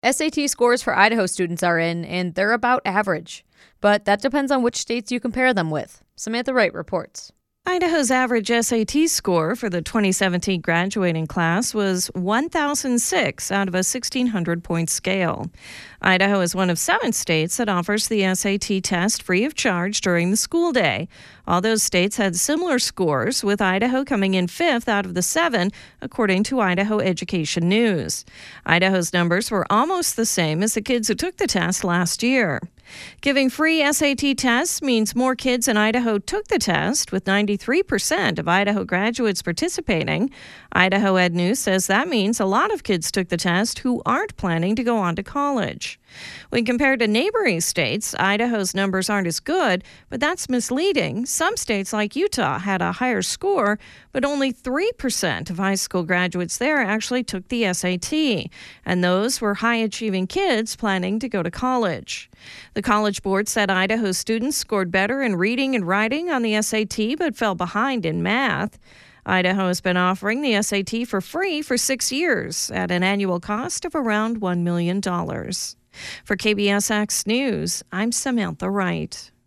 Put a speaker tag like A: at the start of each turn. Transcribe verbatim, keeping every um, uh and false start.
A: S A T scores for Idaho students are in, and they're about average. But that depends on which states you compare them with. Samantha Wright reports.
B: Idaho's average S A T score for the twenty seventeen graduating class was one thousand six out of a sixteen hundred point scale. Idaho is one of seven states that offers the S A T test free of charge during the school day. All those states had similar scores, with Idaho coming in fifth out of the seven, according to Idaho Education News. Idaho's numbers were almost the same as the kids who took the test last year. Giving free S A T tests means more kids in Idaho took the test, with ninety-three percent of Idaho graduates participating. Idaho Ed News says that means a lot of kids took the test who aren't planning to go on to college. When compared to neighboring states, Idaho's numbers aren't as good, but that's misleading. Some states like Utah had a higher score, but only three percent of high school graduates there actually took the S A T, and those were high-achieving kids planning to go to college. The College Board said Idaho students scored better in reading and writing on the S A T, but fell behind in math. Idaho has been offering the S A T for free for six years at an annual cost of around one million dollars. For K B S X News, I'm Samantha Wright.